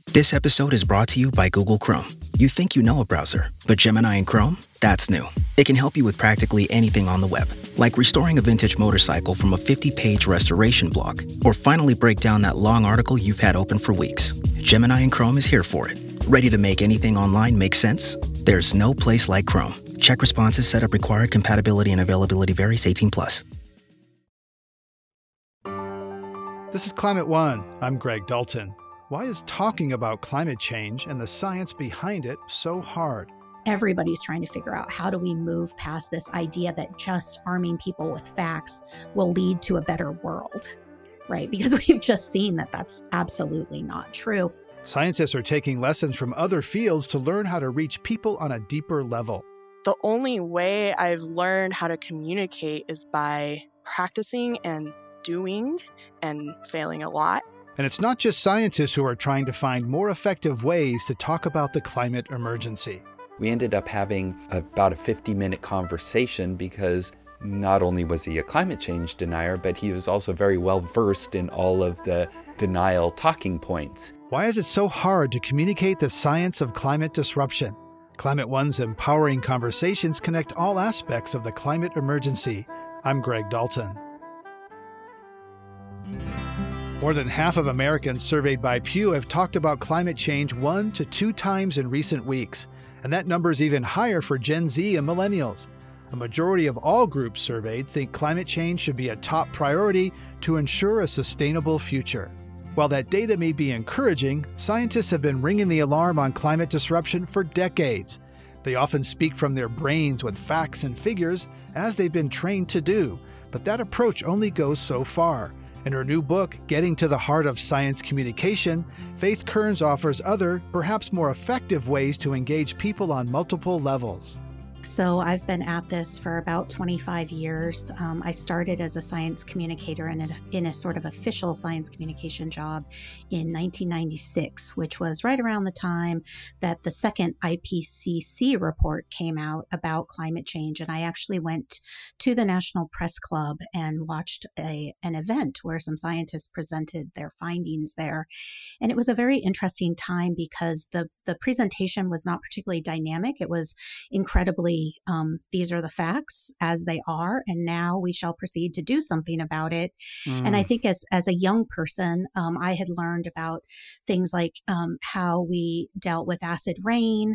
This episode is brought to you by Google Chrome. You think you know a browser, but Gemini and Chrome? That's new. It can help you with practically anything on the web, like restoring a vintage motorcycle from a 50-page restoration blog, or finally break down that long article you've had open for weeks. Gemini and Chrome is here for it. Ready to make anything online make sense? There's no place like Chrome. Check responses, setup required, compatibility and availability varies, 18+. This is Climate One. I'm Greg Dalton. Why is talking about climate change and the science behind it so hard? Everybody's trying to figure out, how do we move past this idea that just arming people with facts will lead to a better world, right? Because we've just seen that that's absolutely not true. Scientists are taking lessons from other fields to learn how to reach people on a deeper level. The only way I've learned how to communicate is by practicing and doing and failing a lot. And it's not just scientists who are trying to find more effective ways to talk about the climate emergency. We ended up having about a 50-minute conversation because not only was he a climate change denier, but he was also very well versed in all of the denial talking points. Why is it so hard to communicate the science of climate disruption? Climate One's empowering conversations connect all aspects of the climate emergency. I'm Greg Dalton. More than half of Americans surveyed by Pew have talked about climate change 1 to 2 times in recent weeks, and that number is even higher for Gen Z and millennials. A majority of all groups surveyed think climate change should be a top priority to ensure a sustainable future. While that data may be encouraging, scientists have been ringing the alarm on climate disruption for decades. They often speak from their brains with facts and figures, as they've been trained to do, but that approach only goes so far. In her new book, Getting to the Heart of Science Communication, Faith Kearns offers other, perhaps more effective ways to engage people on multiple levels. So I've been at this for about 25 years. I started as a science communicator in a sort of official science communication job in 1996, which was right around the time that the second IPCC report came out about climate change. And I actually went to the National Press Club and watched an event where some scientists presented their findings there. And it was a very interesting time because the presentation was not particularly dynamic. It was incredibly these are the facts as they are, and now we shall proceed to do something about it. And I think as a young person, I had learned about things like how we dealt with acid rain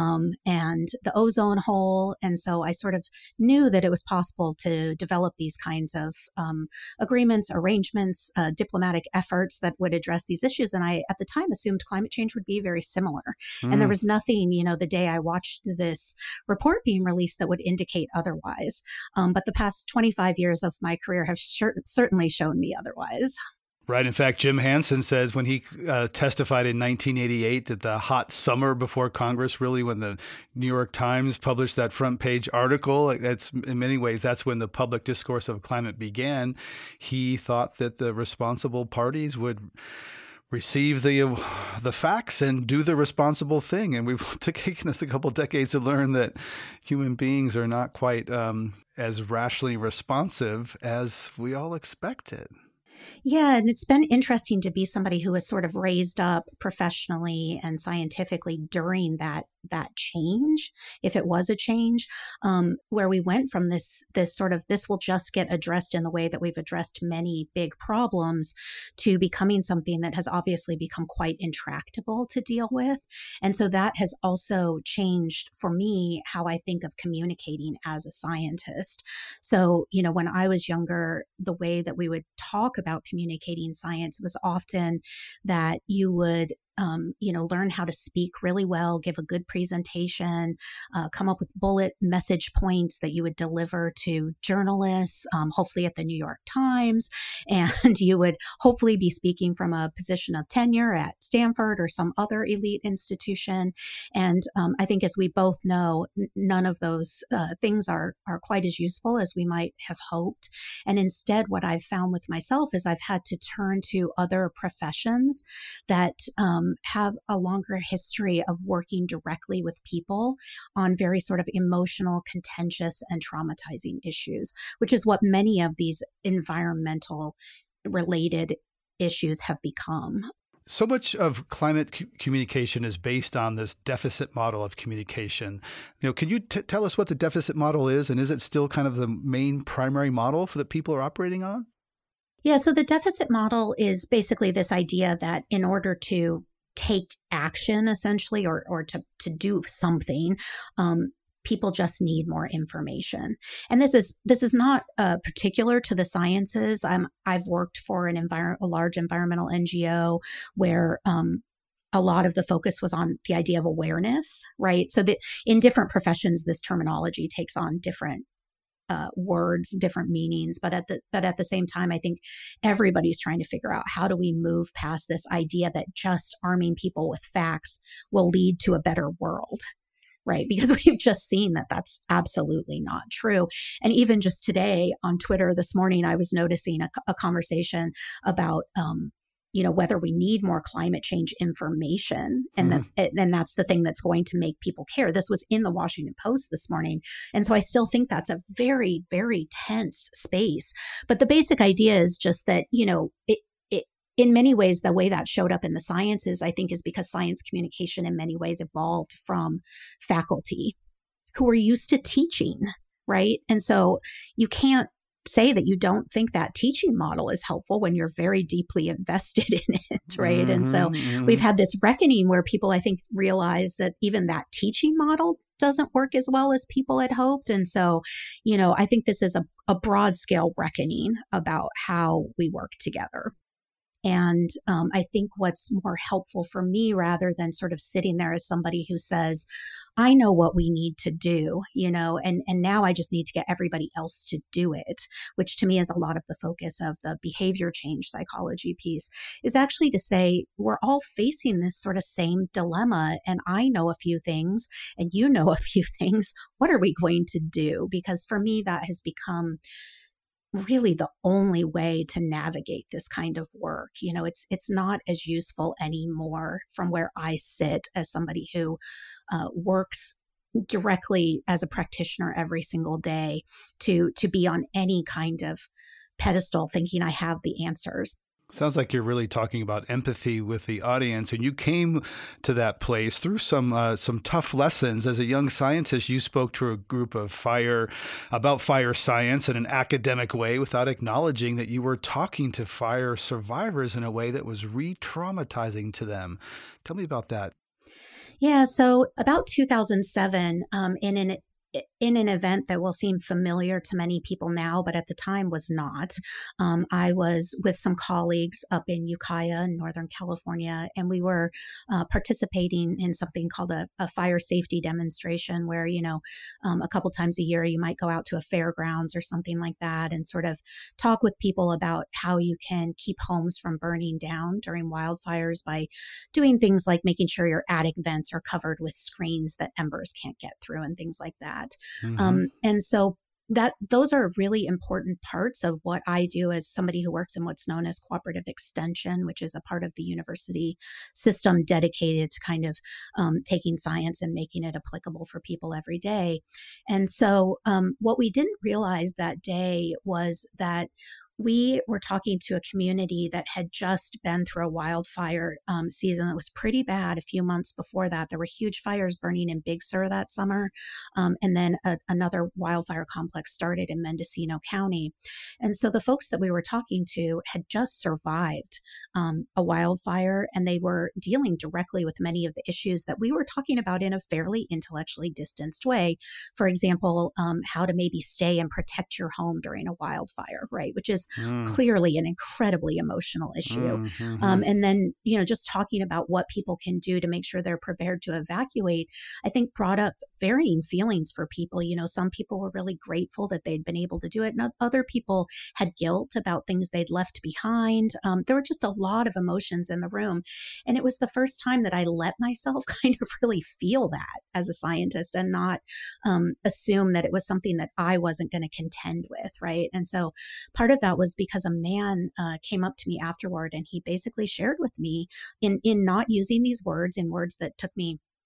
and the ozone hole. And so I sort of knew that it was possible to develop these kinds of agreements, arrangements, diplomatic efforts that would address these issues. And I, at the time, assumed climate change would be very similar. And there was nothing, the day I watched this report being released that would indicate otherwise. But the past 25 years of my career have certainly shown me otherwise. Right. In fact, Jim Hansen says when he testified in 1988 at the hot summer before Congress, really when the New York Times published that front page article, that's in many ways, that's when the public discourse of climate began. He thought that the responsible parties would receive the facts and do the responsible thing. And we've taken us a couple decades to learn that human beings are not quite as rationally responsive as we all expected. Yeah, and it's been interesting to be somebody who was sort of raised up professionally and scientifically during that change, if it was a change, where we went from this sort of, this will just get addressed in the way that we've addressed many big problems, to becoming something that has obviously become quite intractable to deal with. And so that has also changed for me how I think of communicating as a scientist. So, when I was younger, the way that we would talk about communicating science was often that you would learn how to speak really well, give a good presentation, come up with bullet message points that you would deliver to journalists, hopefully at the New York Times. And you would hopefully be speaking from a position of tenure at Stanford or some other elite institution. And I think, as we both know, none of those things are quite as useful as we might have hoped. And instead, what I've found with myself is I've had to turn to other professions that have a longer history of working directly with people on very sort of emotional, contentious, and traumatizing issues, which is what many of these environmental related issues have become. So much of climate communication is based on this deficit model of communication. Can you tell us what the deficit model is, and is it still kind of the main primary model for that people are operating on? Yeah, so the deficit model is basically this idea that in order to take action, essentially, or to do something, people just need more information. And this is not particular to the sciences. I've worked for a large environmental NGO where a lot of the focus was on the idea of awareness, right? So that in different professions, this terminology takes on different words, different meanings, but at the same time, I think everybody's trying to figure out how do we move past this idea that just arming people with facts will lead to a better world. Right. Because we've just seen that that's absolutely not true. And even just today on Twitter this morning, I was noticing a conversation about, whether we need more climate change information. And that's the thing that's going to make people care. This was in the Washington Post this morning. And so I still think that's a very, very tense space. But the basic idea is just that, in many ways, the way that showed up in the sciences, I think, is because science communication in many ways evolved from faculty who were used to teaching, right? And so you can't say that you don't think that teaching model is helpful when you're very deeply invested in it, right? Mm-hmm, and so we've had this reckoning where people, I think, realize that even that teaching model doesn't work as well as people had hoped. And so, I think this is a broad scale reckoning about how we work together. And I think what's more helpful for me, rather than sort of sitting there as somebody who says, I know what we need to do, and now I just need to get everybody else to do it, which to me is a lot of the focus of the behavior change psychology piece, is actually to say we're all facing this sort of same dilemma. And I know a few things and you know a few things. What are we going to do? Because for me, that has become really the only way to navigate this kind of work. It's not as useful anymore from where I sit as somebody who works directly as a practitioner every single day to be on any kind of pedestal thinking I have the answers. Sounds like you're really talking about empathy with the audience, and you came to that place through some tough lessons. As a young scientist, you spoke to a group of about fire science in an academic way without acknowledging that you were talking to fire survivors in a way that was re-traumatizing to them. Tell me about that. Yeah, so about 2007, in an event that will seem familiar to many people now, but at the time was not. I was with some colleagues up in Ukiah in Northern California, and we were participating in something called a fire safety demonstration where, a couple times a year you might go out to a fairgrounds or something like that and sort of talk with people about how you can keep homes from burning down during wildfires by doing things like making sure your attic vents are covered with screens that embers can't get through and things like that. Mm-hmm. And so those are really important parts of what I do as somebody who works in what's known as cooperative extension, which is a part of the university system dedicated to kind of taking science and making it applicable for people every day. And so what we didn't realize that day was that we were talking to a community that had just been through a wildfire season that was pretty bad. A few months before that, there were huge fires burning in Big Sur that summer. And then another wildfire complex started in Mendocino County. And so the folks that we were talking to had just survived a wildfire, and they were dealing directly with many of the issues that we were talking about in a fairly intellectually distanced way. For example, how to maybe stay and protect your home during a wildfire, right? Which is clearly an incredibly emotional issue. Mm-hmm. And then, just talking about what people can do to make sure they're prepared to evacuate, I think brought up varying feelings for people. Some people were really grateful that they'd been able to do it. And other people had guilt about things they'd left behind. There were just a lot of emotions in the room. And it was the first time that I let myself kind of really feel that as a scientist and not assume that it was something that I wasn't going to contend with, right? And so part of that was because a man came up to me afterward, and he basically shared with me in not using these words, in words that took me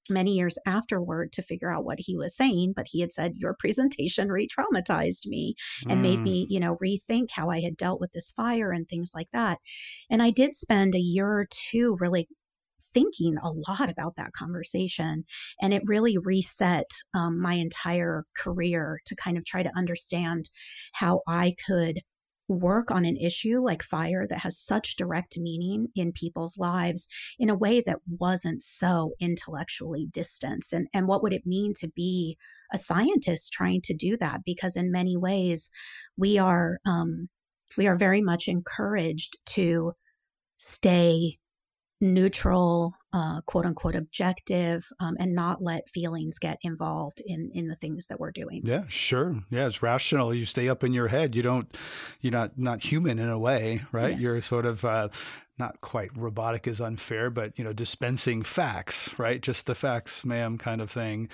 many years afterward to figure out what he was saying, but he had said, your presentation re-traumatized me and made me, rethink how I had dealt with this fire and things like that. And I did spend a year or two really thinking a lot about that conversation. And it really reset my entire career to kind of try to understand how I could work on an issue like fire that has such direct meaning in people's lives in a way that wasn't so intellectually distanced. And what would it mean to be a scientist trying to do that? Because in many ways, we are very much encouraged to stay neutral, quote unquote, objective, and not let feelings get involved in the things that we're doing. Yeah, sure. Yeah, it's rational. You stay up in your head. You're not human in a way, right? Yes. You're sort of not quite robotic is unfair, but dispensing facts, right? Just the facts, ma'am, kind of thing.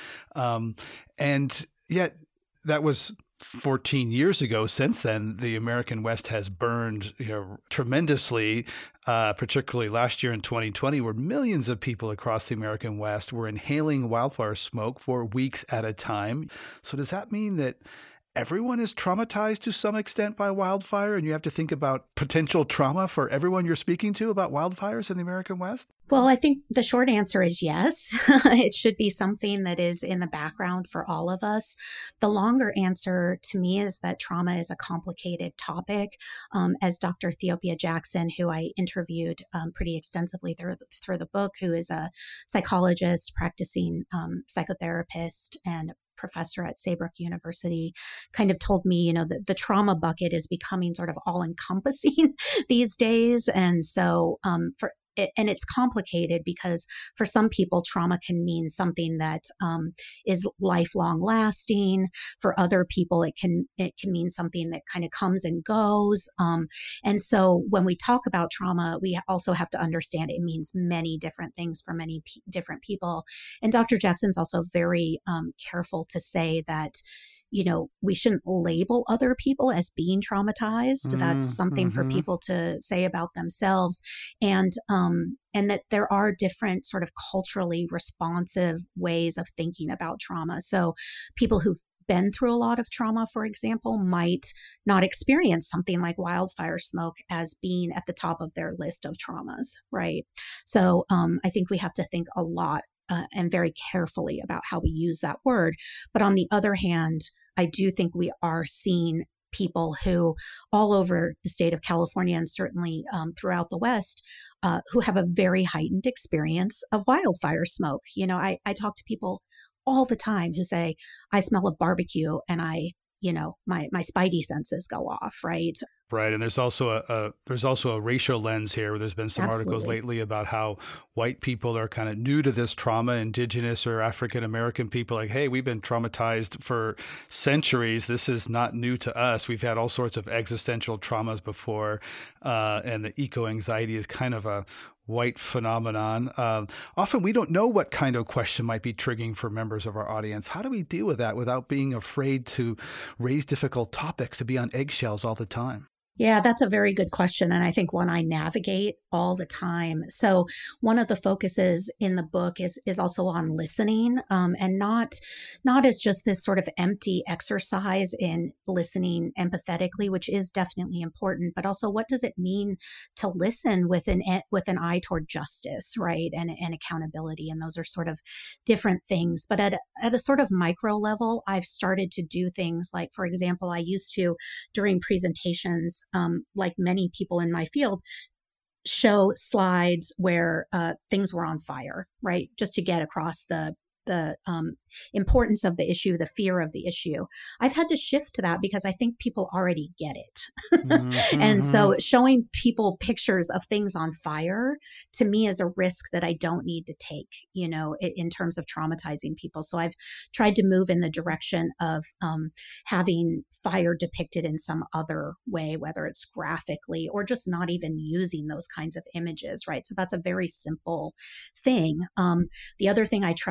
And yet that was 14 years ago. Since then, the American West has burned tremendously, particularly last year in 2020, where millions of people across the American West were inhaling wildfire smoke for weeks at a time. So does that mean that everyone is traumatized to some extent by wildfire, and you have to think about potential trauma for everyone you're speaking to about wildfires in the American West? Well, I think the short answer is yes. It should be something that is in the background for all of us. The longer answer to me is that trauma is a complicated topic. As Dr. Theopia Jackson, who I interviewed pretty extensively through the book, who is a psychologist, practicing psychotherapist, and professor at Saybrook University, kind of told me, the trauma bucket is becoming sort of all-encompassing these days. And so and it's complicated because for some people, trauma can mean something that is lifelong lasting. For other people, it can mean something that kind of comes and goes. And so when we talk about trauma, we also have to understand it means many different things for many different people. And Dr. Jackson's also very careful to say that we shouldn't label other people as being traumatized. That's something for people to say about themselves. And that there are different sort of culturally responsive ways of thinking about trauma. So people who've been through a lot of trauma, for example, might not experience something like wildfire smoke as being at the top of their list of traumas, right? So I think we have to think a lot and very carefully about how we use that word. But on the other hand, I do think we are seeing people who all over the state of California and certainly throughout the West who have a very heightened experience of wildfire smoke. I talk to people all the time who say, I smell a barbecue and my spidey senses go off, right? Right. And there's also a racial lens here, where there's been some Absolutely. articles lately about how white people are kind of new to this trauma, indigenous or African American people, like, hey, we've been traumatized for centuries. This is not new to us. We've had all sorts of existential traumas before. And the eco-anxiety is kind of a white phenomenon. Often we don't know what kind of question might be triggering for members of our audience. How do we deal with that without being afraid to raise difficult topics, to be on eggshells all the time? Yeah, that's a very good question. And I think one I navigate all the time. So one of the focuses in the book is also on listening, and not as just this sort of empty exercise in listening empathetically, which is definitely important, but also what does it mean to listen with an eye toward justice, right? And accountability. And those are sort of different things. But at a sort of micro level, I've started to do things like, for example, I used to, during presentations, like many people in my field, show slides where things were on fire, right? Just to get across the importance of the issue, the fear of the issue. I've had to shift to that because I think people already get it. And so showing people pictures of things on fire to me is a risk that I don't need to take, in terms of traumatizing people. So I've tried to move in the direction of having fire depicted in some other way, whether it's graphically or just not even using those kinds of images, right? So that's a very simple thing. The other thing I tried to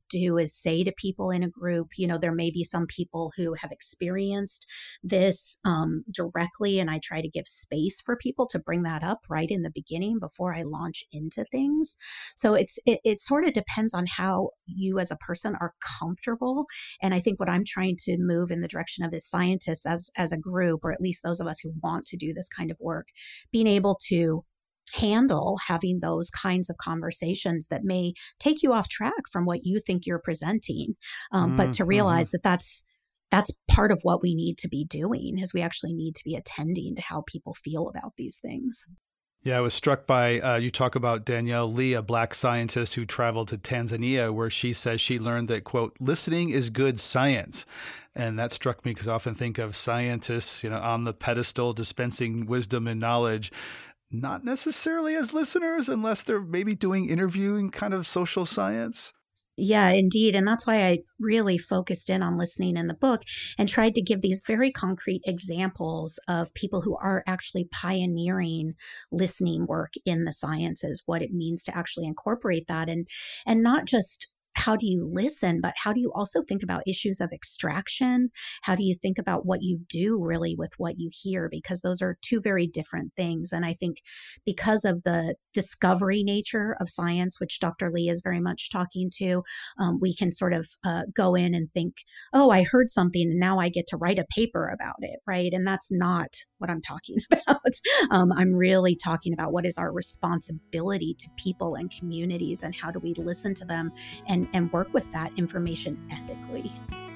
do is say to people in a group, there may be some people who have experienced this directly, and I try to give space for people to bring that up right in the beginning before I launch into things. So it sort of depends on how you as a person are comfortable. And I think what I'm trying to move in the direction of is scientists as a group, or at least those of us who want to do this kind of work, being able to handle having those kinds of conversations that may take you off track from what you think you're presenting. But to realize that that's part of what we need to be doing, is we actually need to be attending to how people feel about these things. Yeah, I was struck by, you talk about Danielle Lee, a Black scientist who traveled to Tanzania, where she says she learned that, quote, listening is good science. And that struck me because I often think of scientists, on the pedestal dispensing wisdom and knowledge, not necessarily as listeners, unless they're maybe doing interviewing kind of social science. Yeah, indeed. And that's why I really focused in on listening in the book and tried to give these very concrete examples of people who are actually pioneering listening work in the sciences, what it means to actually incorporate that, and not just how do you listen, but how do you also think about issues of extraction? How do you think about what you do really with what you hear? Because those are two very different things. And I think because of the discovery nature of science, which Dr. Lee is very much talking to, we can sort of go in and think, oh, I heard something and now I get to write a paper about it, right? And that's not what I'm talking about. I'm really talking about what is our responsibility to people and communities, and how do we listen to them and work with that information ethically.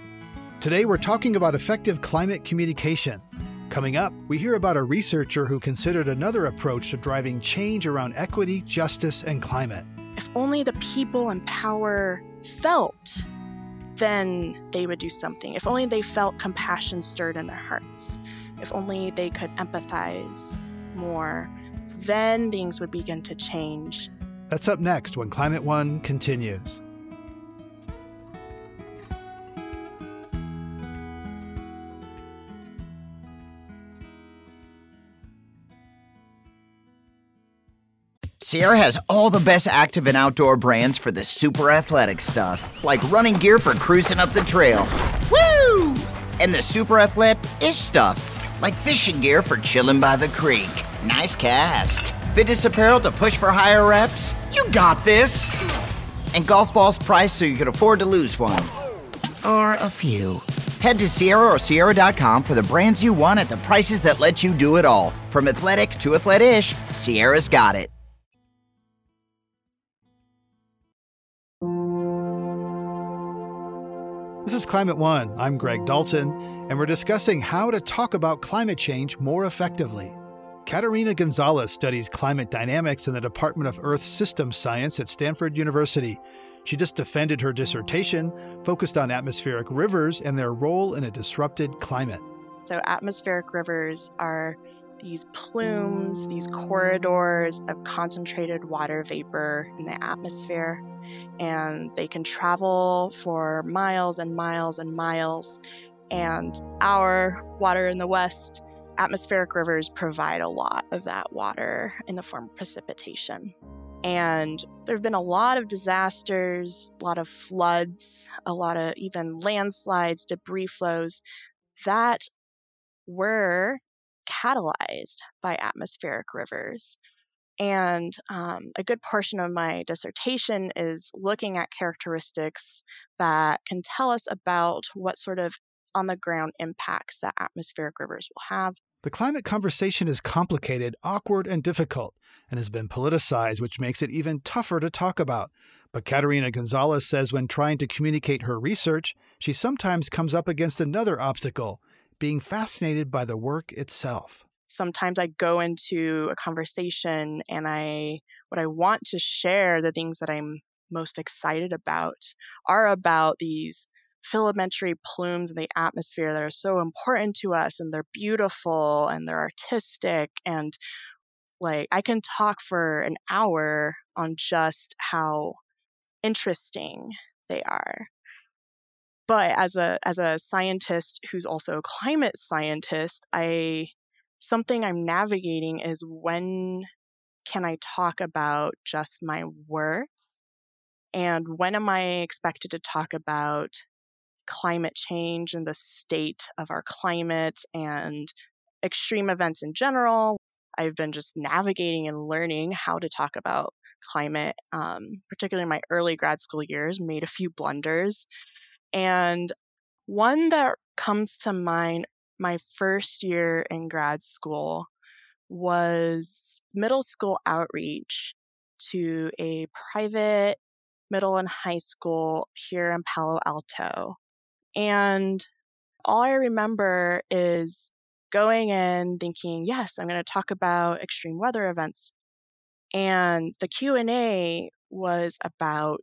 Today, we're talking about effective climate communication. Coming up, we hear about a researcher who considered another approach to driving change around equity, justice, and climate. If only the people in power felt, then they would do something. If only they felt compassion stirred in their hearts. If only they could empathize more, then things would begin to change. That's up next when Climate One continues. Sierra has all the best active and outdoor brands for the super athletic stuff, like running gear for cruising up the trail. Woo! And the super athletic-ish stuff, like fishing gear for chilling by the creek. Nice cast. Fitness apparel to push for higher reps. You got this. And golf balls priced so you can afford to lose one. Or a few. Head to Sierra or Sierra.com for the brands you want at the prices that let you do it all. From athletic to athletic-ish, Sierra's got it. This is Climate One. I'm Greg Dalton, and we're discussing how to talk about climate change more effectively. Caterina Gonzalez studies climate dynamics in the Department of Earth Systems Science at Stanford University. She just defended her dissertation, focused on atmospheric rivers and their role in a disrupted climate. So atmospheric rivers are these plumes, these corridors of concentrated water vapor in the atmosphere, and they can travel for miles and miles and miles. And our water in the West, atmospheric rivers provide a lot of that water in the form of precipitation. And there have been a lot of disasters, a lot of floods, a lot of even landslides, debris flows that were catalyzed by atmospheric rivers. And a good portion of my dissertation is looking at characteristics that can tell us about what sort of on-the-ground impacts that atmospheric rivers will have. The climate conversation is complicated, awkward, and difficult, and has been politicized, which makes it even tougher to talk about. But Caterina Gonzalez says when trying to communicate her research, she sometimes comes up against another obstacle, being fascinated by the work itself. Sometimes I go into a conversation and what I want to share, the things that I'm most excited about, are about these filamentary plumes in the atmosphere that are so important to us, and they're beautiful and they're artistic, and I can talk for an hour on just how interesting they are. But as a scientist who's also a climate scientist, something I'm navigating is, when can I talk about just my work And when am I expected to talk about climate change and the state of our climate and extreme events in general? I've been just navigating and learning how to talk about climate, particularly in my early grad school years, made a few blunders. And one that comes to mind my first year in grad school was middle school outreach to a private middle and high school here in Palo Alto. And all I remember is going in thinking, yes, I'm going to talk about extreme weather events. And the Q&A was about,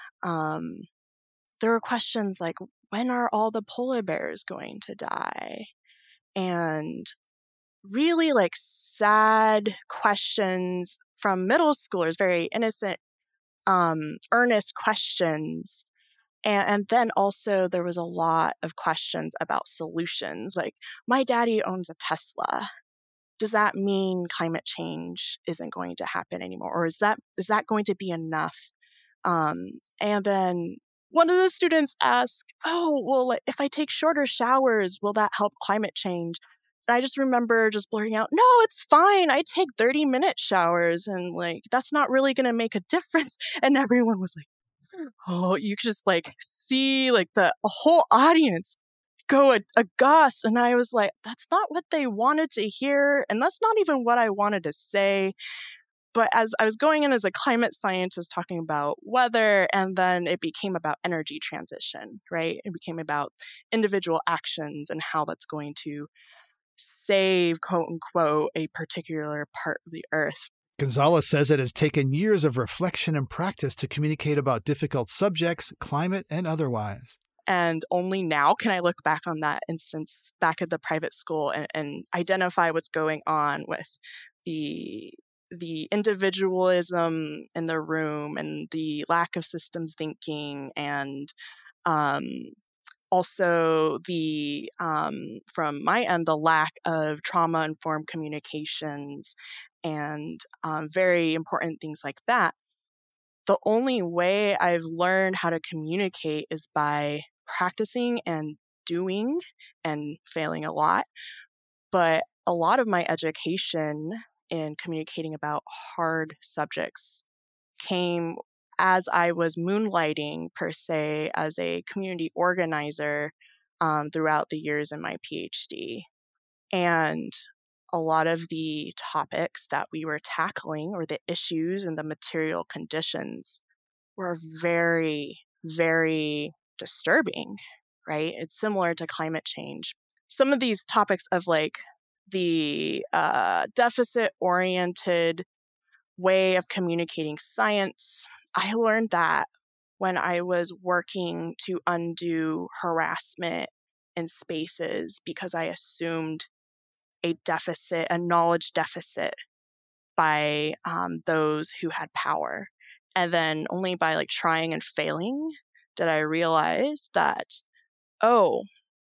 there were questions like, when are all the polar bears going to die? And really like sad questions from middle schoolers, very innocent, earnest questions. And then also there was a lot of questions about solutions. Like, my daddy owns a Tesla. Does that mean climate change isn't going to happen anymore? Or is that going to be enough? And then one of the students asked, oh, well, like, if I take shorter showers, will that help climate change? And I just remember just blurting out, no, it's fine. I take 30-minute showers and like, that's not really going to make a difference. And everyone was like, oh, you could just like see like the whole audience go aghast. And I was like, that's not what they wanted to hear. And that's not even what I wanted to say. But as I was going in as a climate scientist talking about weather, and then it became about energy transition, right? It became about individual actions and how that's going to save, quote unquote, a particular part of the earth. Gonzalez says it has taken years of reflection and practice to communicate about difficult subjects, climate and otherwise. And only now can I look back on that instance back at the private school and identify what's going on with the individualism in the room and the lack of systems thinking, and also the from my end, the lack of trauma-informed communications and very important things like that. The only way I've learned how to communicate is by practicing and doing and failing a lot. But a lot of my education in communicating about hard subjects came as I was moonlighting, per se, as a community organizer throughout the years in my PhD. And a lot of the topics that we were tackling, or the issues and the material conditions, were very, very disturbing, right? It's similar to climate change. Some of these topics of like the deficit-oriented way of communicating science, I learned that when I was working to undo harassment in spaces because I assumed a knowledge deficit by those who had power. And then only by like trying and failing did I realize that, oh,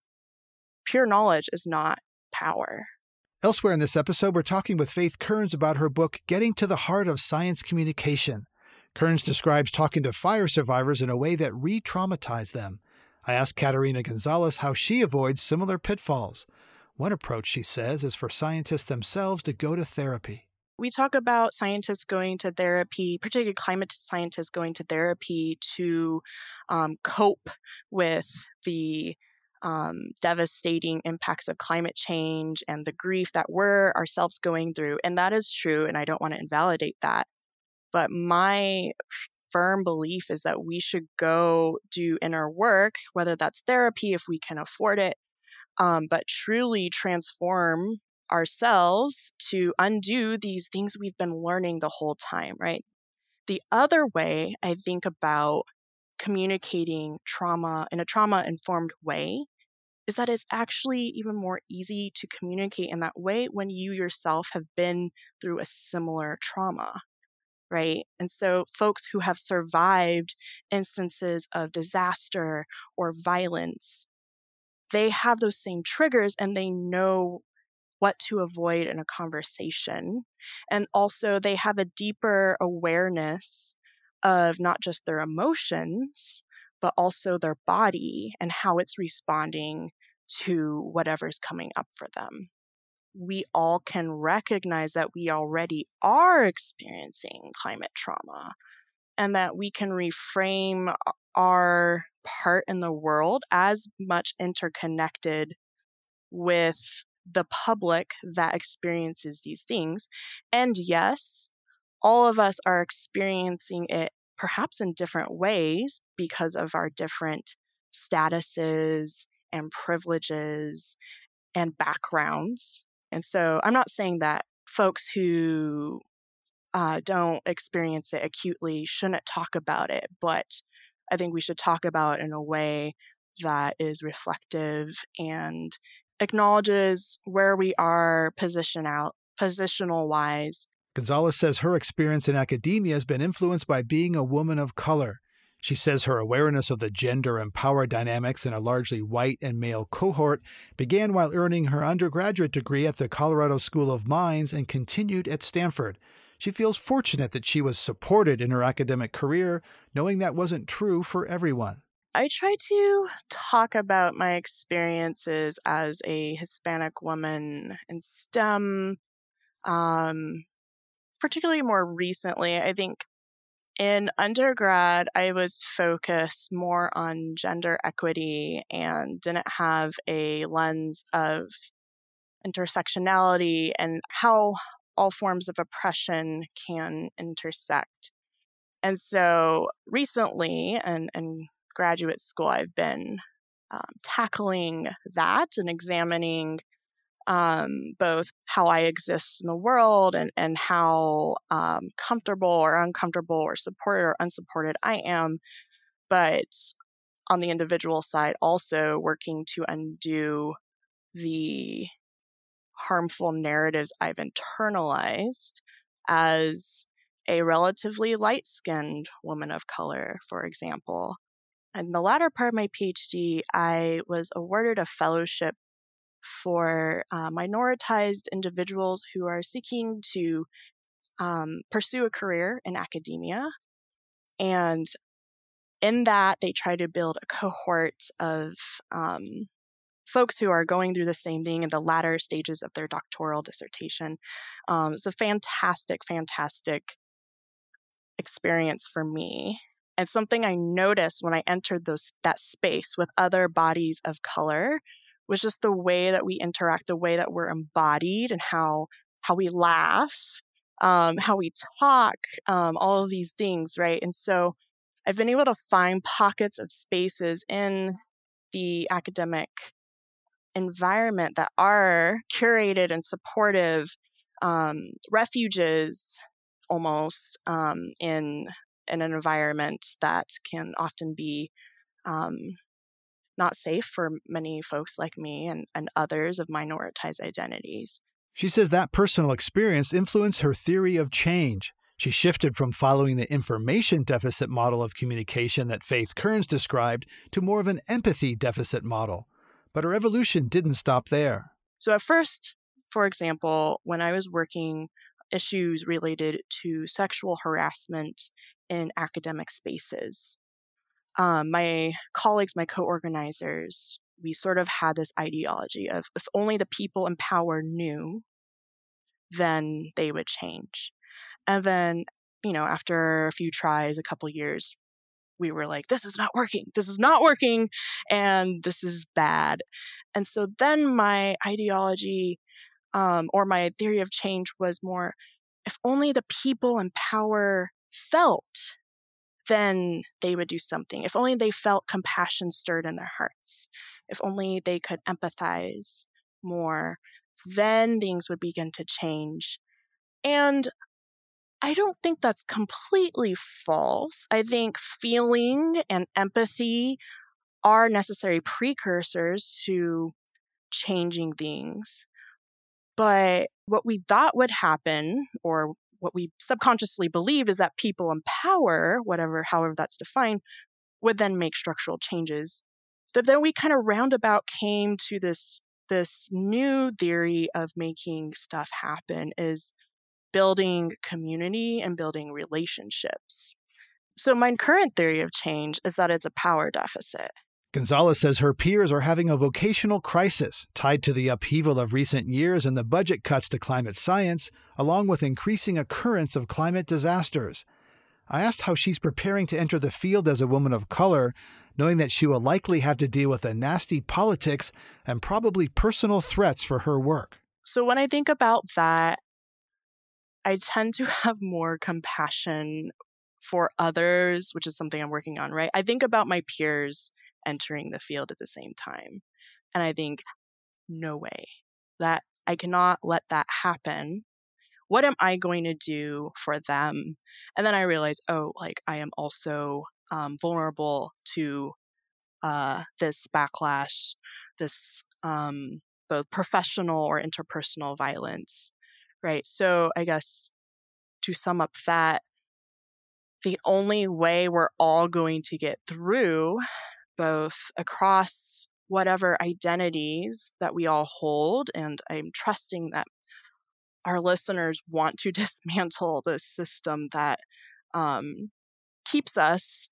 pure knowledge is not power. Elsewhere in this episode, we're talking with Faith Kearns about her book, Getting to the Heart of Science Communication. Kearns describes talking to fire survivors in a way that re-traumatized them. I asked Katerina Gonzalez how she avoids similar pitfalls. One approach, she says, is for scientists themselves to go to therapy. We talk about scientists going to therapy, particularly climate scientists going to therapy to cope with the devastating impacts of climate change and the grief that we're ourselves going through. And that is true, and I don't want to invalidate that. But my firm belief is that we should go do inner work, whether that's therapy if we can afford it, but truly transform ourselves to undo these things we've been learning the whole time, right? The other way I think about communicating trauma in a trauma-informed way is that it's actually even more easy to communicate in that way when you yourself have been through a similar trauma, right? And so folks who have survived instances of disaster or violence, they have those same triggers and they know what to avoid in a conversation. And also they have a deeper awareness of not just their emotions, but also their body and how it's responding to whatever's coming up for them. We all can recognize that we already are experiencing climate trauma and that we can reframe our part in the world as much interconnected with the public that experiences these things. And yes, all of us are experiencing it perhaps in different ways because of our different statuses and privileges and backgrounds. And so I'm not saying that folks who don't experience it acutely shouldn't talk about it, but I think we should talk about it in a way that is reflective and acknowledges where we are positional wise. Gonzalez says her experience in academia has been influenced by being a woman of color. She says her awareness of the gender and power dynamics in a largely white and male cohort began while earning her undergraduate degree at the Colorado School of Mines and continued at Stanford. She feels fortunate that she was supported in her academic career, knowing that wasn't true for everyone. I try to talk about my experiences as a Hispanic woman in STEM, particularly more recently. I think in undergrad, I was focused more on gender equity and didn't have a lens of intersectionality and how all forms of oppression can intersect. And so recently, in graduate school, I've been tackling that and examining both how I exist in the world and how comfortable or uncomfortable or supported or unsupported I am. But on the individual side, also working to undo the harmful narratives I've internalized as a relatively light-skinned woman of color, for example. In the latter part of my PhD, I was awarded a fellowship for minoritized individuals who are seeking to pursue a career in academia. And in that, they try to build a cohort of folks who are going through the same thing in the latter stages of their doctoral dissertation. It's a fantastic, fantastic experience for me. And something I noticed when I entered that space with other bodies of color was just the way that we interact, the way that we're embodied and how we laugh, how we talk, all of these things, right? And so I've been able to find pockets of spaces in the academic environment that are curated and supportive, refuges almost in an environment that can often be not safe for many folks like me and others of minoritized identities. She says that personal experience influenced her theory of change. She shifted from following the information deficit model of communication that Faith Kearns described to more of an empathy deficit model. But her evolution didn't stop there. So at first, for example, when I was working issues related to sexual harassment in academic spaces, my colleagues, my co-organizers, we sort of had this ideology of if only the people in power knew, then they would change. And then, after a few tries, a couple years, we were like, this is not working, and this is bad. And so then my ideology or my theory of change was more, if only the people in power felt, then they would do something. If only they felt compassion stirred in their hearts. If only they could empathize more, then things would begin to change. And I don't think that's completely false. I think feeling and empathy are necessary precursors to changing things. But what we thought would happen, or what we subconsciously believed, is that people in power, however that's defined, would then make structural changes. But then we kind of roundabout came to this new theory of making stuff happen is building community and building relationships. So my current theory of change is that it's a power deficit. Gonzalez says her peers are having a vocational crisis tied to the upheaval of recent years and the budget cuts to climate science, along with increasing occurrence of climate disasters. I asked how she's preparing to enter the field as a woman of color, knowing that she will likely have to deal with the nasty politics and probably personal threats for her work. So when I think about that, I tend to have more compassion for others, which is something I'm working on, right? I think about my peers entering the field at the same time. And I think, no way, that I cannot let that happen. What am I going to do for them? And then I realize, I am also vulnerable to this backlash, this both professional or interpersonal violence, right? So I guess to sum up that, the only way we're all going to get through, both across whatever identities that we all hold, and I'm trusting that our listeners want to dismantle this system that keeps us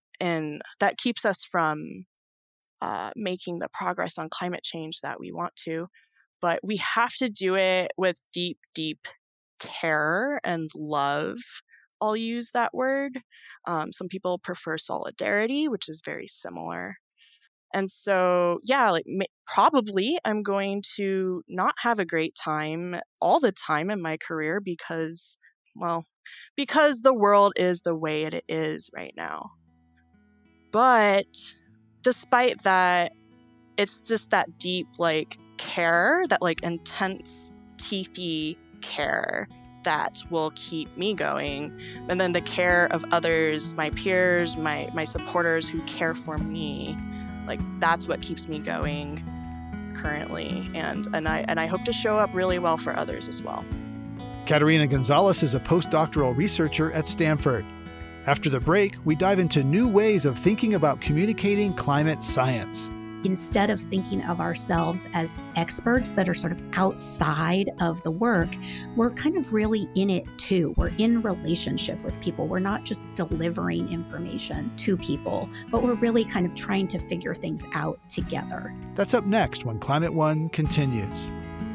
from making the progress on climate change that we want to. But we have to do it with deep, deep care and love. I'll use that word. Some people prefer solidarity, which is very similar. And so, probably I'm going to not have a great time all the time in my career because the world is the way it is right now. But despite that, it's just that deep, care, that, intense, teethy care that will keep me going. And then the care of others, my peers, my supporters who care for me, that's what keeps me going currently. And I hope to show up really well for others as well. Caterina Gonzalez is a postdoctoral researcher at Stanford. After the break, we dive into new ways of thinking about communicating climate science. Instead of thinking of ourselves as experts that are sort of outside of the work, we're kind of really in it too. We're in relationship with people. We're not just delivering information to people, but we're really kind of trying to figure things out together. That's up next when Climate One continues.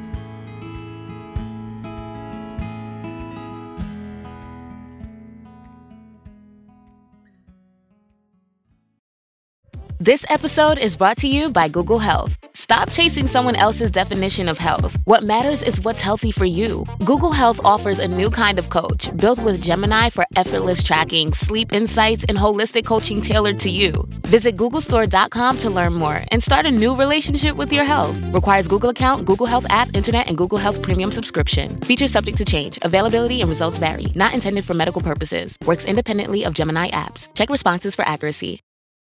This episode is brought to you by Google Health. Stop chasing someone else's definition of health. What matters is what's healthy for you. Google Health offers a new kind of coach built with Gemini for effortless tracking, sleep insights, and holistic coaching tailored to you. Visit googlestore.com to learn more and start a new relationship with your health. Requires Google account, Google Health app, internet, and Google Health Premium subscription. Features subject to change. Availability and results vary. Not intended for medical purposes. Works independently of Gemini apps. Check responses for accuracy.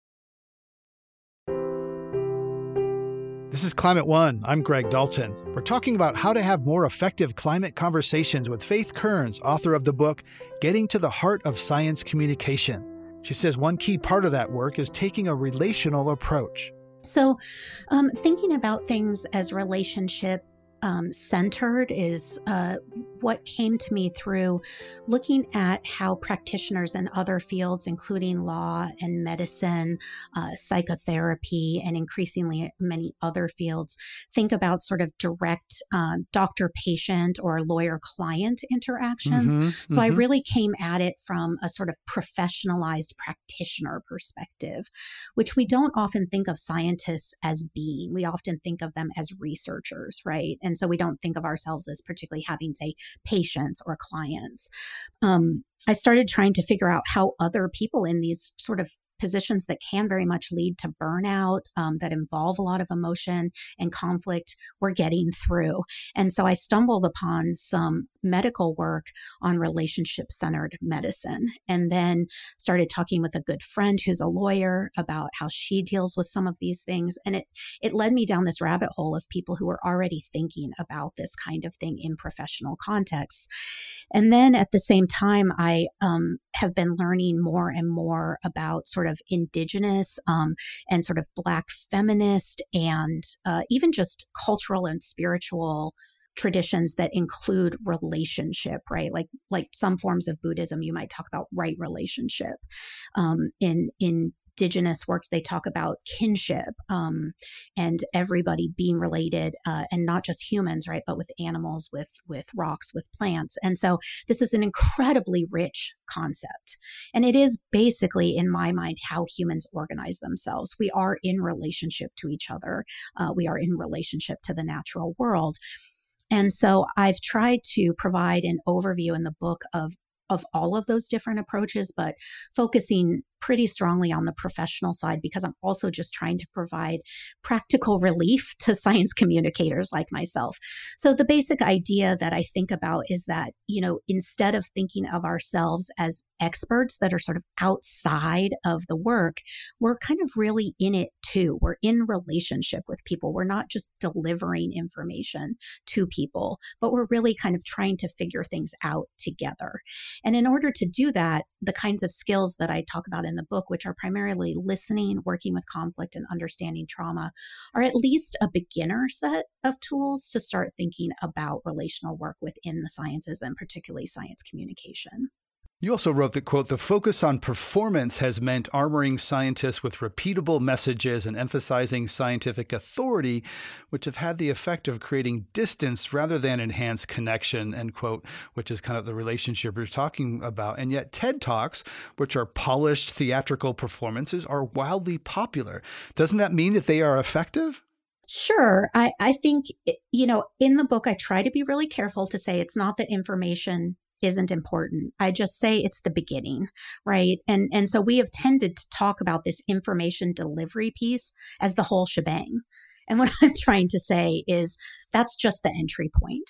This is Climate One. I'm Greg Dalton. We're talking about how to have more effective climate conversations with Faith Kearns, author of the book, Getting to the Heart of Science Communication. She says one key part of that work is taking a relational approach. So thinking about things as relationship centered is what came to me through looking at how practitioners in other fields, including law and medicine, psychotherapy, and increasingly many other fields, think about sort of direct doctor-patient or lawyer-client interactions. I really came at it from a sort of professionalized practitioner perspective, which we don't often think of scientists as being. We often think of them as researchers, right? And so we don't think of ourselves as particularly having, say, patients or clients. I started trying to figure out how other people in these sort of positions that can very much lead to burnout, that involve a lot of emotion and conflict, were getting through. And so I stumbled upon some medical work on relationship-centered medicine, and then started talking with a good friend who's a lawyer about how she deals with some of these things. And it led me down this rabbit hole of people who were already thinking about this kind of thing in professional contexts. And then at the same time, I have been learning more and more about sort of indigenous and sort of Black feminist and even just cultural and spiritual traditions that include relationship, right? Like some forms of Buddhism, you might talk about right relationship. In indigenous works, they talk about kinship, and everybody being related, and not just humans, right, but with animals, with rocks, with plants. And so this is an incredibly rich concept. And it is basically, in my mind, how humans organize themselves. We are in relationship to each other. We are in relationship to the natural world. And so I've tried to provide an overview in the book of all of those different approaches, but focusing pretty strongly on the professional side, because I'm also just trying to provide practical relief to science communicators like myself. So the basic idea that I think about is that, instead of thinking of ourselves as experts that are sort of outside of the work, we're kind of really in it too. We're in relationship with people. We're not just delivering information to people, but we're really kind of trying to figure things out together. And in order to do that, the kinds of skills that I talk about in the book, which are primarily listening, working with conflict, and understanding trauma, are at least a beginner set of tools to start thinking about relational work within the sciences, and particularly science communication. You also wrote that, quote, the focus on performance has meant armoring scientists with repeatable messages and emphasizing scientific authority, which have had the effect of creating distance rather than enhanced connection, end quote, which is kind of the relationship you're talking about. And yet TED Talks, which are polished theatrical performances, are wildly popular. Doesn't that mean that they are effective? Sure. I think, in the book, I try to be really careful to say it's not that information isn't important. I just say it's the beginning, right? And so we have tended to talk about this information delivery piece as the whole shebang. And what I'm trying to say is that's just the entry point.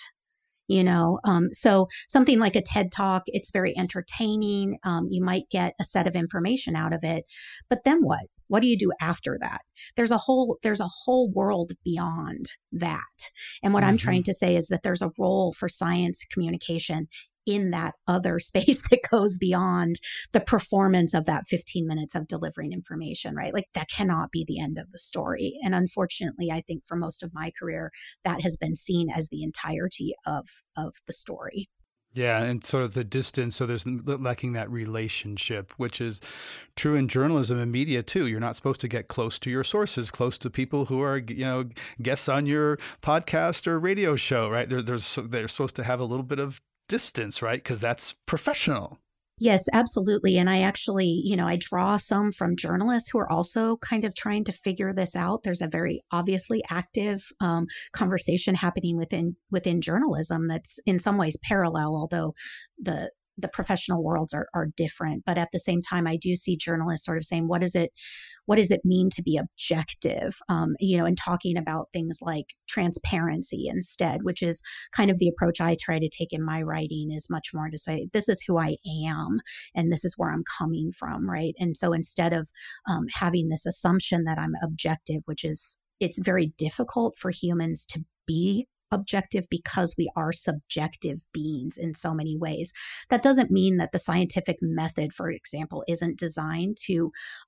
So something like a TED Talk, it's very entertaining. You might get a set of information out of it, but then what? What do you do after that? There's a whole world beyond that. And what I'm trying to say is that there's a role for science communication in that other space that goes beyond the performance of that 15 minutes of delivering information, right? Like that cannot be the end of the story. And unfortunately, I think for most of my career, that has been seen as the entirety of the story. Yeah, and sort of the distance, so there's lacking that relationship, which is true in journalism and media too. You're not supposed to get close to your sources, close to people who are, guests on your podcast or radio show, right? They're supposed to have a little bit of distance, right? Because that's professional. Yes, absolutely. And I actually, I draw some from journalists who are also kind of trying to figure this out. There's a very obviously active conversation happening within journalism that's in some ways parallel, although the professional worlds are different. But at the same time, I do see journalists sort of saying, what does it mean to be objective? And talking about things like transparency instead, which is kind of the approach I try to take in my writing, is much more to say, this is who I am and this is where I'm coming from, right? And so instead of having this assumption that I'm objective, it's very difficult for humans to be objective because we are subjective beings in so many ways. That doesn't mean that the scientific method, for example, isn't designed to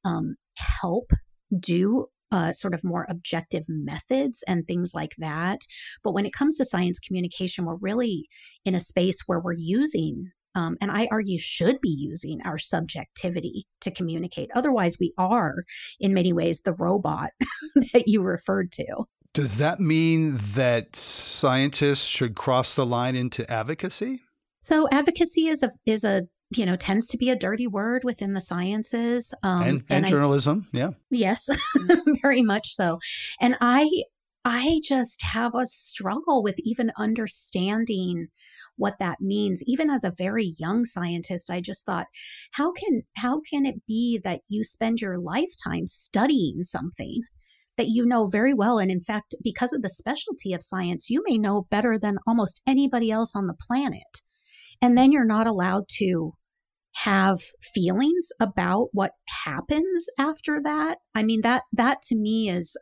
help do sort of more objective methods and things like that. But when it comes to science communication, we're really in a space where we're using, and I argue should be using, our subjectivity to communicate. Otherwise, we are, in many ways, the robot that you referred to. Does that mean that scientists should cross the line into advocacy? So advocacy is a tends to be a dirty word within the sciences. And journalism, yeah. Yes, very much so. And I just have a struggle with even understanding what that means. Even as a very young scientist, I just thought, how can it be that you spend your lifetime studying something that you know very well? And in fact, because of the specialty of science, you may know better than almost anybody else on the planet. And then you're not allowed to have feelings about what happens after that. I mean, that to me is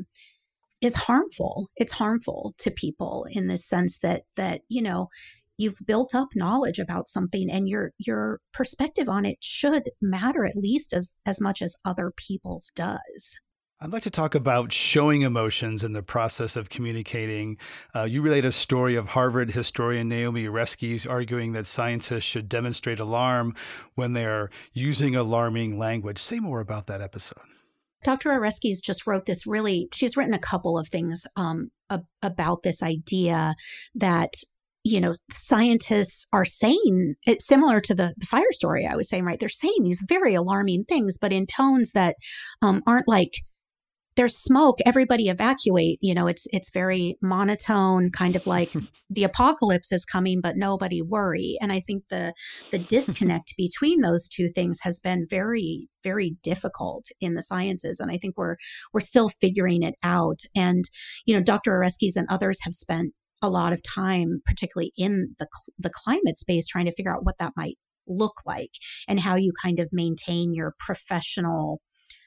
harmful. It's harmful to people in the sense that you've built up knowledge about something, and your perspective on it should matter at least as much as other people's does. I'd like to talk about showing emotions in the process of communicating. You relate a story of Harvard historian Naomi Oreskes arguing that scientists should demonstrate alarm when they're using alarming language. Say more about that episode. Dr. Oreskes just wrote this she's written a couple of things about this idea that, scientists are saying, it's similar to the fire story I was saying, right? They're saying these very alarming things, but in tones that aren't like, there's smoke, everybody evacuate. It's very monotone, kind of like the apocalypse is coming, but nobody worry. And I think the disconnect between those two things has been very, very difficult in the sciences. And I think we're still figuring it out. And, Dr. Oreskes and others have spent a lot of time, particularly in the climate space, trying to figure out what that might look like and how you kind of maintain your professional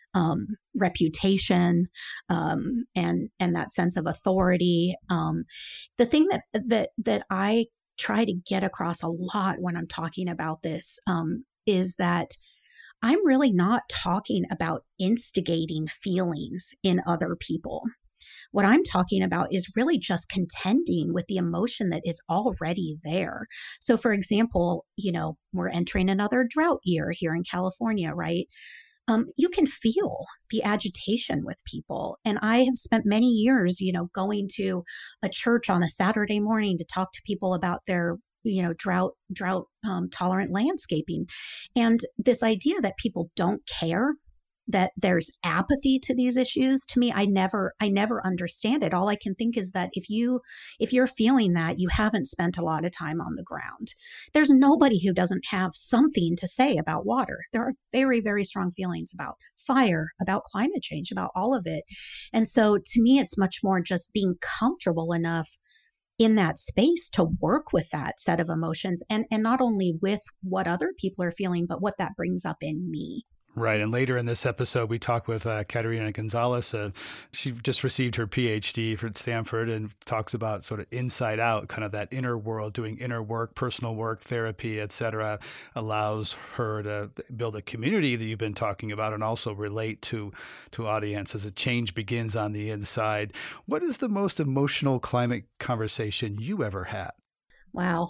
reputation, and that sense of authority. The thing that I try to get across a lot when I'm talking about this is that I'm really not talking about instigating feelings in other people. What I'm talking about is really just contending with the emotion that is already there. So, for example, we're entering another drought year here in California, right? You can feel the agitation with people. And I have spent many years, going to a church on a Saturday morning to talk to people about their, drought tolerant landscaping. And this idea that people don't care, that there's apathy to these issues, to me, I never understand it. All I can think is that if you're feeling that, you haven't spent a lot of time on the ground. There's nobody who doesn't have something to say about water. There are very, very strong feelings about fire, about climate change, about all of it. And so to me, it's much more just being comfortable enough in that space to work with that set of emotions, and not only with what other people are feeling, but what that brings up in me. Right. And later in this episode, we talk with Caterina Gonzalez. She just received her PhD from Stanford and talks about sort of inside out, kind of that inner world, doing inner work, personal work, therapy, et cetera, allows her to build a community that you've been talking about and also relate to audiences. A change begins on the inside. What is the most emotional climate conversation you ever had? Wow.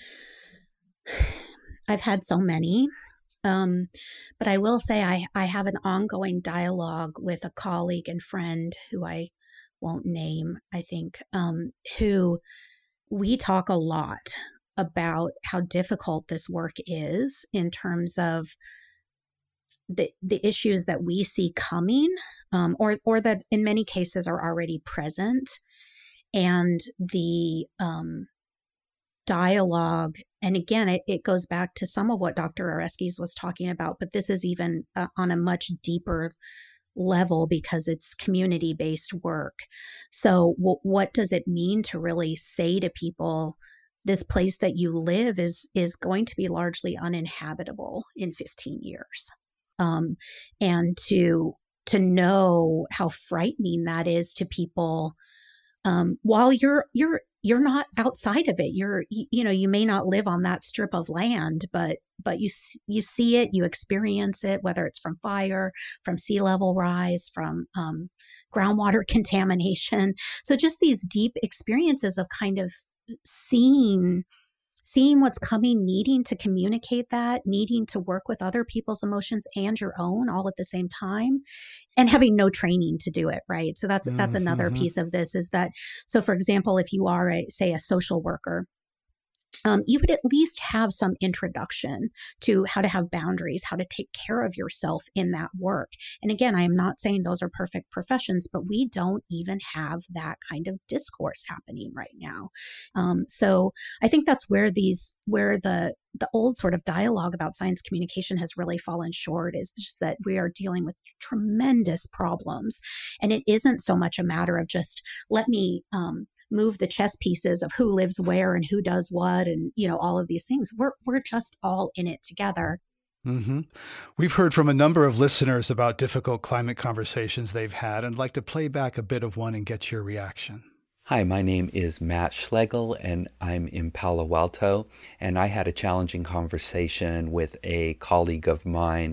I've had so many. But I will say I have an ongoing dialogue with a colleague and friend who I won't name, I think, who we talk a lot about how difficult this work is in terms of the issues that we see coming, or that in many cases are already present, and the dialogue. And again, it goes back to some of what Dr. Oreskes was talking about, but this is even on a much deeper level because it's community-based work. So what does it mean to really say to people, this place that you live is going to be largely uninhabitable in 15 years? And to know how frightening that is to people, while you're not outside of it. You may not live on that strip of land, but you see it, you experience it, whether it's from fire, from sea level rise, from groundwater contamination. So just these deep experiences of kind of seeing what's coming, needing to communicate that, needing to work with other people's emotions and your own all at the same time, and having no training to do it, right? So that's another piece of this, is that, so for example, if you are a social worker, you would at least have some introduction to how to have boundaries, how to take care of yourself in that work. And again, I am not saying those are perfect professions, but we don't even have that kind of discourse happening right now. So I think that's where the old sort of dialogue about science communication has really fallen short, is just that we are dealing with tremendous problems. And it isn't so much a matter of just, let me move the chess pieces of who lives where and who does what, and all of these things. We're just all in it together. Mm-hmm. We've heard from a number of listeners about difficult climate conversations they've had, and I'd like to play back a bit of one and get your reaction. Hi, my name is Matt Schlegel, and I'm in Palo Alto, and I had a challenging conversation with a colleague of mine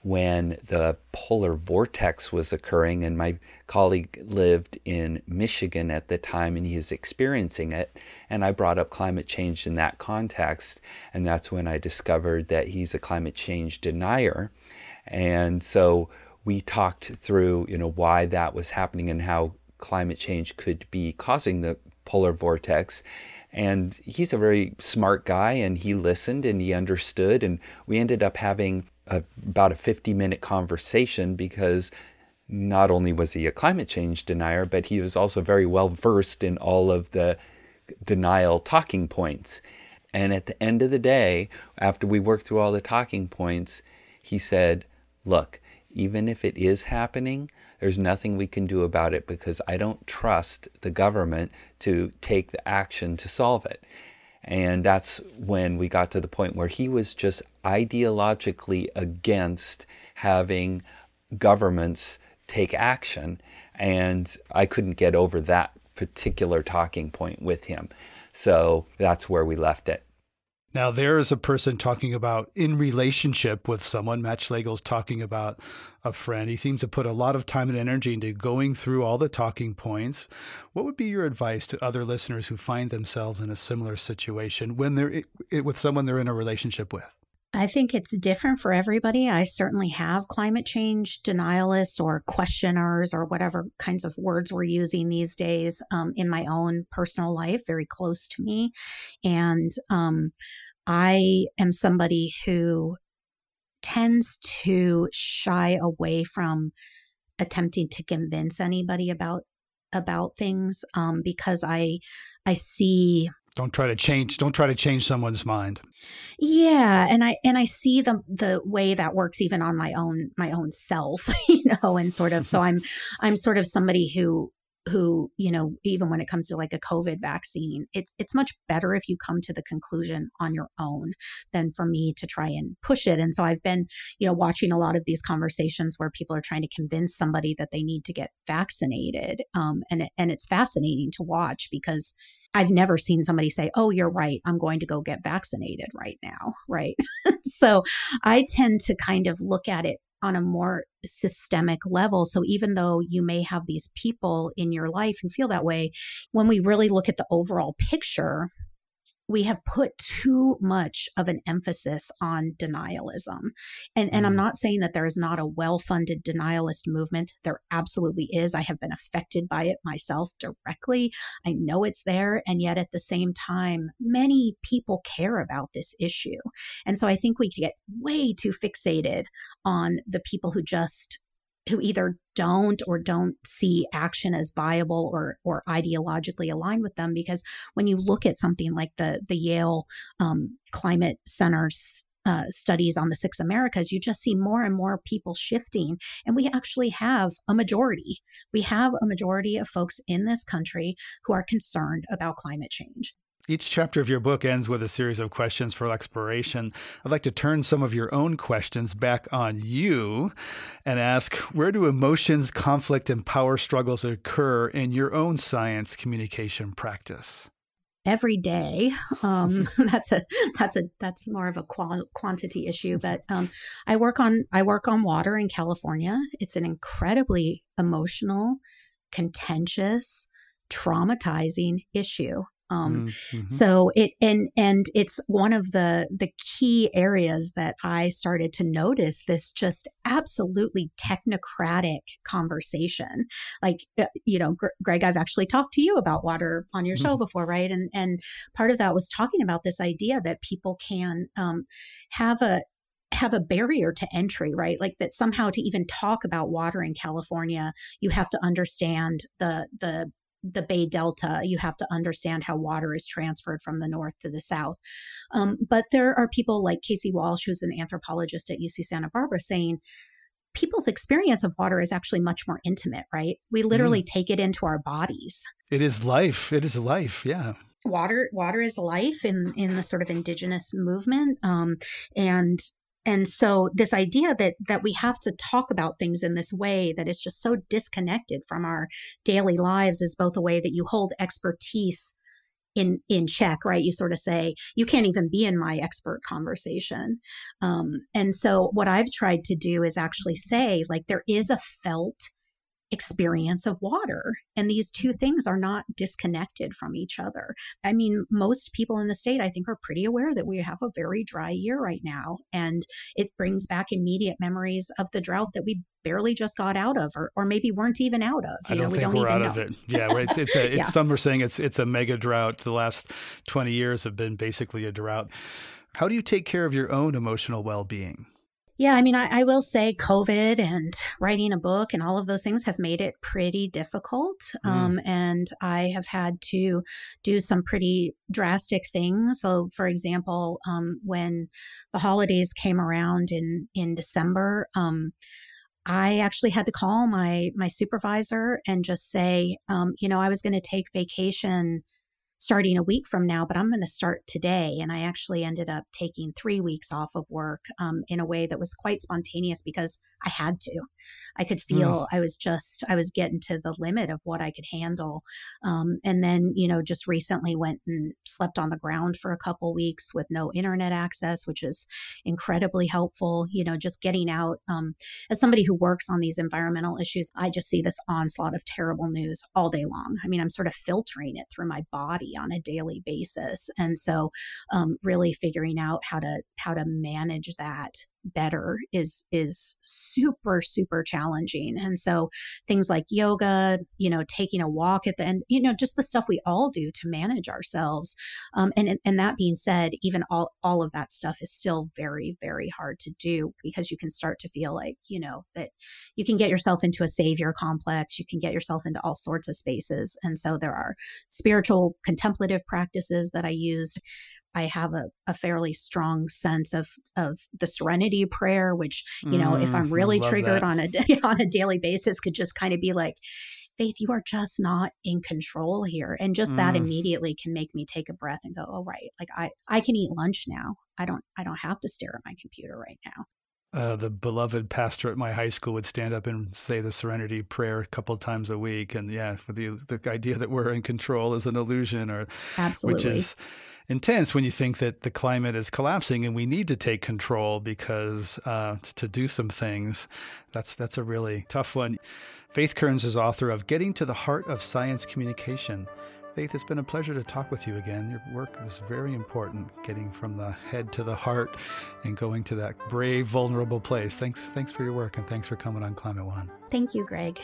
when the polar vortex was occurring, and my colleague lived in Michigan at the time and he was experiencing it, and I brought up climate change in that context, and that's when I discovered that he's a climate change denier. And so we talked through, why that was happening and how climate change could be causing the polar vortex. And he's a very smart guy, and he listened and he understood, and we ended up having about a 50-minute conversation, because not only was he a climate change denier, but he was also very well versed in all of the denial talking points. And at the end of the day, after we worked through all the talking points, he said, look, even if it is happening, there's nothing we can do about it, because I don't trust the government to take the action to solve it. And that's when we got to the point where he was just ideologically against having governments take action. And I couldn't get over that particular talking point with him. So that's where we left it. Now, there is a person talking about in relationship with someone. Matt Schlegel's talking about a friend. He seems to put a lot of time and energy into going through all the talking points. What would be your advice to other listeners who find themselves in a similar situation when they're with someone they're in a relationship with? I think it's different for everybody. I certainly have climate change denialists or questioners or whatever kinds of words we're using these days in my own personal life, very close to me. And I am somebody who tends to shy away from attempting to convince anybody about things because I see. Don't try to change someone's mind. Yeah, and I see the way that works even on my own self, and sort of. So I'm sort of somebody who even when it comes to like a COVID vaccine, it's much better if you come to the conclusion on your own than for me to try and push it. And so I've been watching a lot of these conversations where people are trying to convince somebody that they need to get vaccinated, and it's fascinating to watch because I've never seen somebody say, oh, you're right, I'm going to go get vaccinated right now, right? So I tend to kind of look at it on a more systemic level. So even though you may have these people in your life who feel that way, when we really look at the overall picture, we have put too much of an emphasis on denialism. And I'm not saying that there is not a well-funded denialist movement. There absolutely is. I have been affected by it myself directly. I know it's there. And yet at the same time, many people care about this issue. And so I think we get way too fixated on the people who either don't see action as viable or ideologically aligned with them. Because when you look at something like the Yale Climate Center's studies on the 6 Americas, you just see more and more people shifting. And we actually have a majority. We have a majority of folks in this country who are concerned about climate change. Each chapter of your book ends with a series of questions for exploration. I'd like to turn some of your own questions back on you and ask, where do emotions, conflict, and power struggles occur in your own science communication practice? Every day. That's more of a quantity issue, but I work on water in California. It's an incredibly emotional, contentious, traumatizing issue. So it's one of the key areas that I started to notice this just absolutely technocratic conversation. Like, Greg, I've actually talked to you about water on your show before, right? And part of that was talking about this idea that people can have a barrier to entry, right? Like that somehow to even talk about water in California, you have to understand the Bay Delta. You have to understand how water is transferred from the north to the south. But there are people like Casey Walsh, who's an anthropologist at UC Santa Barbara, saying people's experience of water is actually much more intimate, right? We literally take it into our bodies. It is life. It is life. Yeah. Water is life in the sort of indigenous movement. And so this idea that we have to talk about things in this way that is just so disconnected from our daily lives is both a way that you hold expertise in check, right? You sort of say, you can't even be in my expert conversation. And so what I've tried to do is actually say, like, there is a felt experience of water, and these two things are not disconnected from each other. I mean, most people in the state, I think, are pretty aware that we have a very dry year right now, and it brings back immediate memories of the drought that we barely just got out of, or maybe weren't even out of. I don't think we're out of it. Yeah, it's some are saying it's a mega drought. The last 20 years have been basically a drought. How do you take care of your own emotional well-being? Yeah, I mean, I will say COVID and writing a book and all of those things have made it pretty difficult. And I have had to do some pretty drastic things. So, for example, when the holidays came around in December, I actually had to call my supervisor and just say, I was going to take vacation starting a week from now, but I'm going to start today. And I actually ended up taking 3 weeks off of work in a way that was quite spontaneous because I had to. I could feel I was getting to the limit of what I could handle. And then, just recently went and slept on the ground for a couple weeks with no internet access, which is incredibly helpful. Just getting out. As somebody who works on these environmental issues, I just see this onslaught of terrible news all day long. I mean, I'm sort of filtering it through my body on a daily basis. And so really figuring out how to manage that better is super, super challenging. And so things like yoga, taking a walk at the end, just the stuff we all do to manage ourselves. And that being said, even all of that stuff is still very, very hard to do because you can start to feel like, that you can get yourself into a savior complex. You can get yourself into all sorts of spaces. And so there are spiritual contemplative practices that I use. I have a fairly strong sense of the serenity prayer, which, if I'm really triggered on a daily basis, could just kind of be like, Faith, you are just not in control here. And just that immediately can make me take a breath and go, oh, right. Like I can eat lunch now. I don't have to stare at my computer right now. The beloved pastor at my high school would stand up and say the serenity prayer a couple of times a week. And for the idea that we're in control is an illusion, absolutely. Which is intense when you think that the climate is collapsing and we need to take control because to do some things. That's a really tough one. Faith Kearns is author of Getting to the Heart of Science Communication. Faith, it's been a pleasure to talk with you again. Your work is very important, getting from the head to the heart and going to that brave, vulnerable place. Thanks for your work, and thanks for coming on Climate One. Thank you, Greg.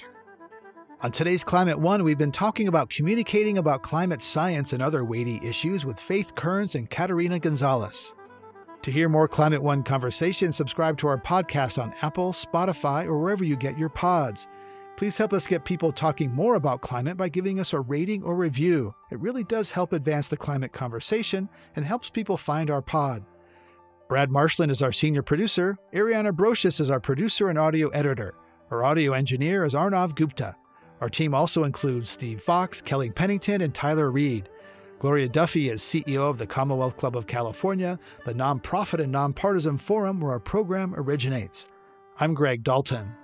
On today's Climate One, we've been talking about communicating about climate science and other weighty issues with Faith Kearns and Katerina Gonzalez. To hear more Climate One conversation, subscribe to our podcast on Apple, Spotify, or wherever you get your pods. Please help us get people talking more about climate by giving us a rating or review. It really does help advance the climate conversation and helps people find our pod. Brad Marshland is our senior producer. Ariana Brocious is our producer and audio editor. Our audio engineer is Arnav Gupta. Our team also includes Steve Fox, Kelly Pennington, and Tyler Reed. Gloria Duffy is CEO of the Commonwealth Club of California, the nonprofit and nonpartisan forum where our program originates. I'm Greg Dalton.